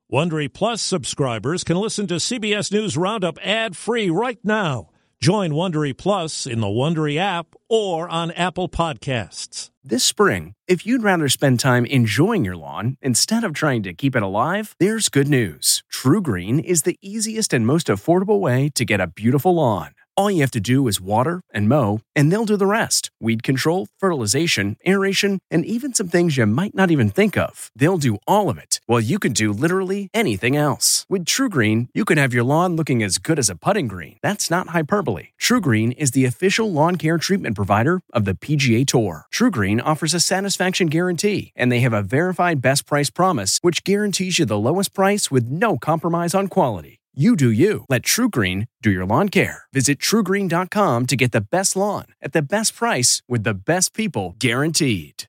Wondery Plus subscribers can listen to CBS News Roundup ad-free right now. Join Wondery Plus in the Wondery app or on Apple Podcasts. This spring, if you'd rather spend time enjoying your lawn instead of trying to keep it alive, there's good news. True Green is the easiest and most affordable way to get a beautiful lawn. All you have to do is water and mow, and they'll do the rest. Weed control, fertilization, aeration, and even some things you might not even think of. They'll do all of it, while you can do literally anything else. With True Green, you can have your lawn looking as good as a putting green. That's not hyperbole. True Green is the official lawn care treatment provider of the PGA Tour. True Green offers a satisfaction guarantee, and they have a verified best price promise, which guarantees you the lowest price with no compromise on quality. You do you. Let True Green do your lawn care. Visit TrueGreen.com to get the best lawn at the best price with the best people guaranteed.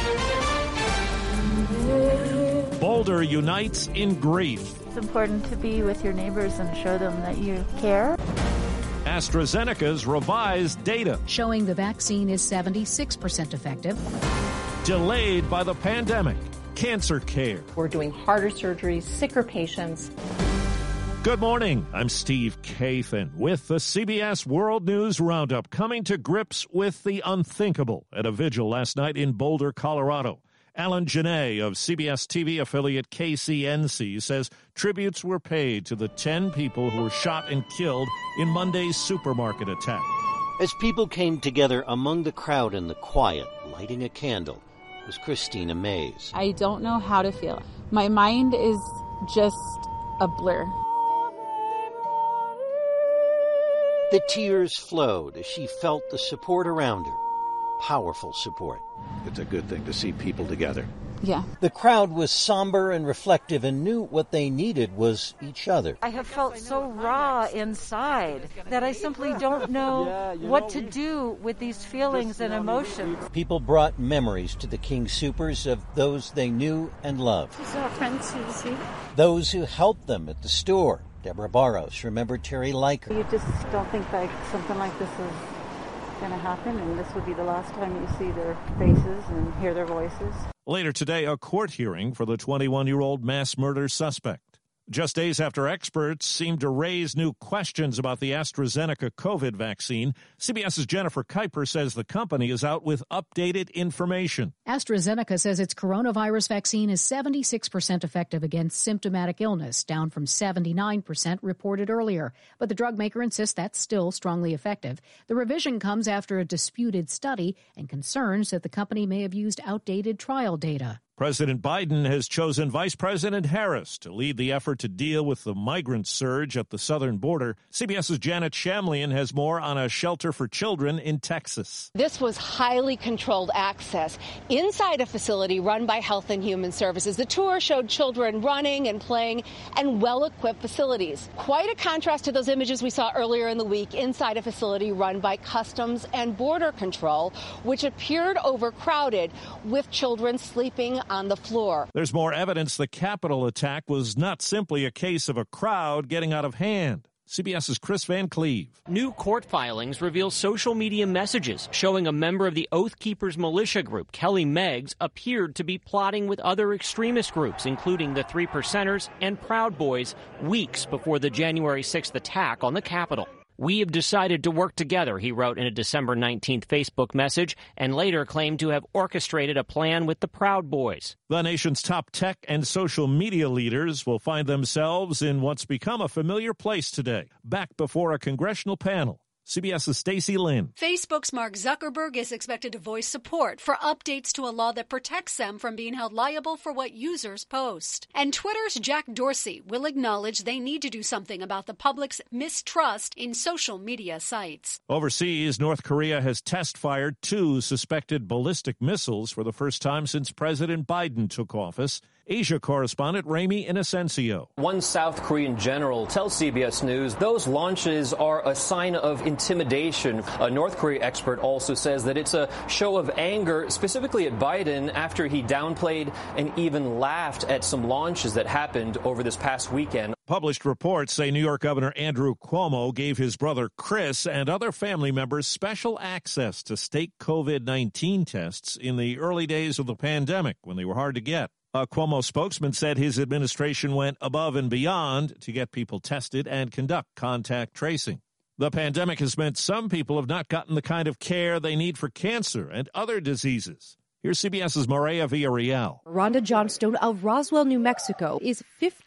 Boulder unites in grief. It's important to be with your neighbors and show them that you care. AstraZeneca's revised data. Showing the vaccine is 76% effective. Delayed by the pandemic. Cancer care. We're doing harder surgeries, sicker patients. Good morning. I'm Steve Kathan with the CBS World News Roundup, coming to grips with the unthinkable at a vigil last night in Boulder, Colorado. Alan Janae of CBS TV affiliate KCNC says tributes were paid to the 10 people who were shot and killed in Monday's supermarket attack. As people came together among the crowd in the quiet, lighting a candle, was Christina Mays. I don't know how to feel. My mind is just a blur. The tears flowed as she felt the support around her. Powerful support. It's a good thing to see people together. Yeah. The crowd was somber and reflective and knew what they needed was each other. I have felt so raw inside that I simply don't know what to do with these feelings and emotions. People brought memories to the King Soopers of those they knew and loved. She's our friend Susie. Those who helped them at the store. Deborah Barros remembered Terry Leiker. You just don't think like something like this is going to happen, and this would be the last time you see their faces and hear their voices. Later today, a court hearing for the 21-year-old mass murder suspect. Just days after experts seemed to raise new questions about the AstraZeneca COVID vaccine, CBS's Jennifer Kuiper says the company is out with updated information. AstraZeneca says its coronavirus vaccine is 76% effective against symptomatic illness, down from 79% reported earlier. But the drug maker insists that's still strongly effective. The revision comes after a disputed study and concerns that the company may have used outdated trial data. President Biden has chosen Vice President Harris to lead the effort to deal with the migrant surge at the southern border. CBS's Janet Shamlian has more on a shelter for children in Texas. This was highly controlled access inside a facility run by Health and Human Services. The tour showed children running and playing and well-equipped facilities. Quite a contrast to those images we saw earlier in the week inside a facility run by Customs and Border Control, which appeared overcrowded with children sleeping on the floor. There's more evidence the Capitol attack was not simply a case of a crowd getting out of hand. CBS's Chris Van Cleve. New court filings reveal social media messages showing a member of the Oath Keepers militia group, Kelly Meggs, appeared to be plotting with other extremist groups, including the Three Percenters and Proud Boys, weeks before the January 6th attack on the Capitol. "We have decided to work together," he wrote in a December 19th Facebook message, and later claimed to have orchestrated a plan with the Proud Boys. The nation's top tech and social media leaders will find themselves in what's become a familiar place today, back before a congressional panel. CBS's Stacey Lynn. Facebook's Mark Zuckerberg is expected to voice support for updates to a law that protects them from being held liable for what users post. And Twitter's Jack Dorsey will acknowledge they need to do something about the public's mistrust in social media sites. Overseas, North Korea has test-fired 2 suspected ballistic missiles for the first time since President Biden took office. Asia correspondent Ramy Inocencio. One South Korean general tells CBS News those launches are a sign of intimidation. A North Korea expert also says that it's a show of anger, specifically at Biden, after he downplayed and even laughed at some launches that happened over this past weekend. Published reports say New York Governor Andrew Cuomo gave his brother Chris and other family members special access to state COVID-19 tests in the early days of the pandemic when they were hard to get. A Cuomo spokesman said his administration went above and beyond to get people tested and conduct contact tracing. The pandemic has meant some people have not gotten the kind of care they need for cancer and other diseases. Here's CBS's Maria Villarreal. Rhonda Johnstone of Roswell, New Mexico, is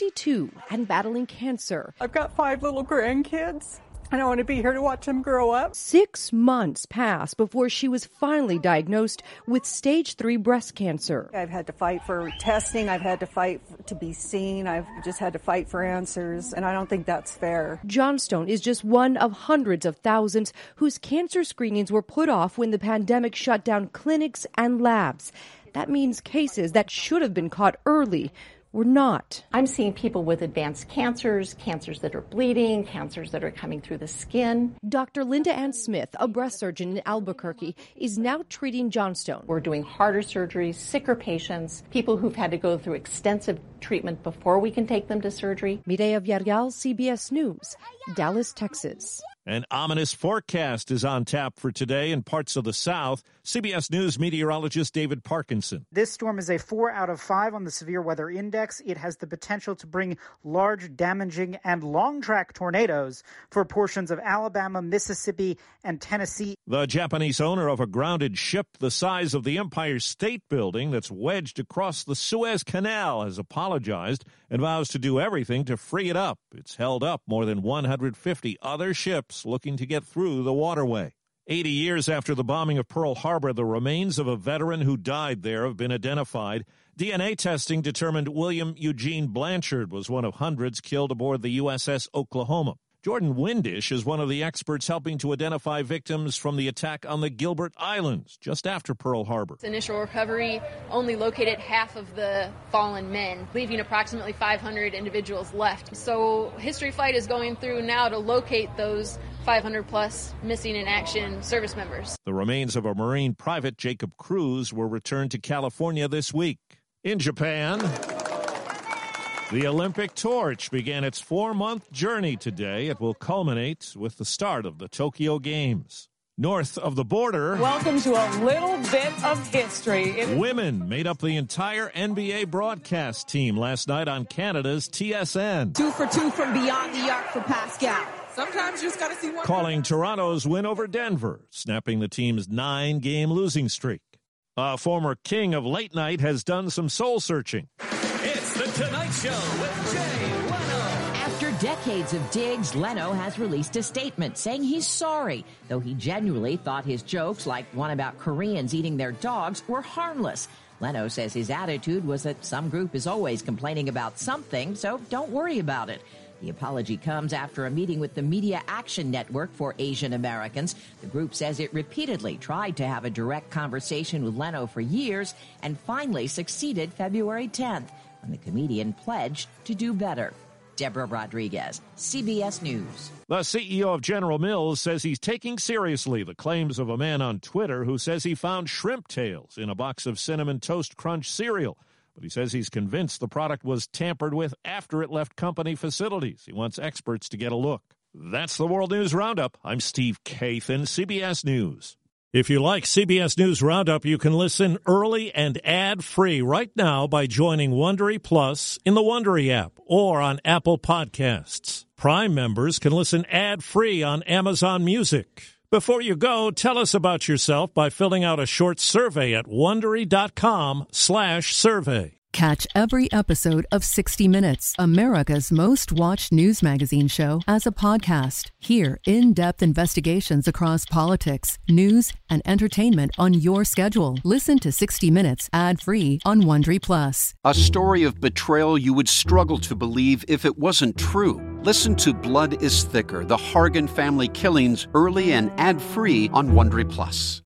52 and battling cancer. I've got 5 little grandkids, and I want to be here to watch them grow up. 6 months passed before she was finally diagnosed with stage 3 breast cancer. I've had to fight for testing. I've had to fight to be seen. I've just had to fight for answers, and I don't think that's fair. Johnstone is just one of hundreds of thousands whose cancer screenings were put off when the pandemic shut down clinics and labs. That means cases that should have been caught early were not. I'm seeing people with advanced cancers, cancers that are bleeding, cancers that are coming through the skin. Dr. Linda Ann Smith, a breast surgeon in Albuquerque, is now treating Johnstone. We're doing harder surgeries, sicker patients, people who've had to go through extensive treatment before we can take them to surgery. Mireya Villarreal, CBS News, Dallas, Texas. An ominous forecast is on tap for today in parts of the South. CBS News meteorologist David Parkinson. This storm is a 4 out of 5 on the severe weather index. It has the potential to bring large, damaging, and long-track tornadoes for portions of Alabama, Mississippi, and Tennessee. The Japanese owner of a grounded ship the size of the Empire State Building that's wedged across the Suez Canal has apologized and vows to do everything to free it up. It's held up more than 150 other ships looking to get through the waterway. 80 years after the bombing of Pearl Harbor, the remains of a veteran who died there have been identified. DNA testing determined William Eugene Blanchard was one of hundreds killed aboard the USS Oklahoma. Jordan Windish is one of the experts helping to identify victims from the attack on the Gilbert Islands just after Pearl Harbor. Initial recovery only located half of the fallen men, leaving approximately 500 individuals left. So History Flight is going through now to locate those 500-plus missing in action service members. The remains of a Marine private, Jacob Cruz, were returned to California this week. In Japan, the Olympic torch began its 4-month journey today. It will culminate with the start of the Tokyo Games. North of the border, welcome to a little bit of history. Women made up the entire NBA broadcast team last night on Canada's TSN. 2 for 2 from beyond the arc for Pascal. Sometimes you just got to see one. Calling Toronto's win over Denver, snapping the team's 9-game losing streak. A former king of late night has done some soul searching. It's The Tonight Show with Jay Leno. After decades of digs, Leno has released a statement saying he's sorry, though he genuinely thought his jokes, like one about Koreans eating their dogs, were harmless. Leno says his attitude was that some group is always complaining about something, so don't worry about it. The apology comes after a meeting with the Media Action Network for Asian Americans. The group says it repeatedly tried to have a direct conversation with Leno for years and finally succeeded February 10th when the comedian pledged to do better. Deborah Rodriguez, CBS News. The CEO of General Mills says he's taking seriously the claims of a man on Twitter who says he found shrimp tails in a box of Cinnamon Toast Crunch cereal. But he says he's convinced the product was tampered with after it left company facilities. He wants experts to get a look. That's the World News Roundup. I'm Steve Kathan, CBS News. If you like CBS News Roundup, you can listen early and ad-free right now by joining Wondery Plus in the Wondery app or on Apple Podcasts. Prime members can listen ad-free on Amazon Music. Before you go, tell us about yourself by filling out a short survey at Wondery.com/survey. Catch every episode of 60 Minutes, America's most watched news magazine show, as a podcast. Hear in-depth investigations across politics, news, and entertainment on your schedule. Listen to 60 Minutes ad-free on Wondery Plus. A story of betrayal you would struggle to believe if it wasn't true. Listen to Blood is Thicker, the Hargan family killings, early and ad-free on Wondery Plus.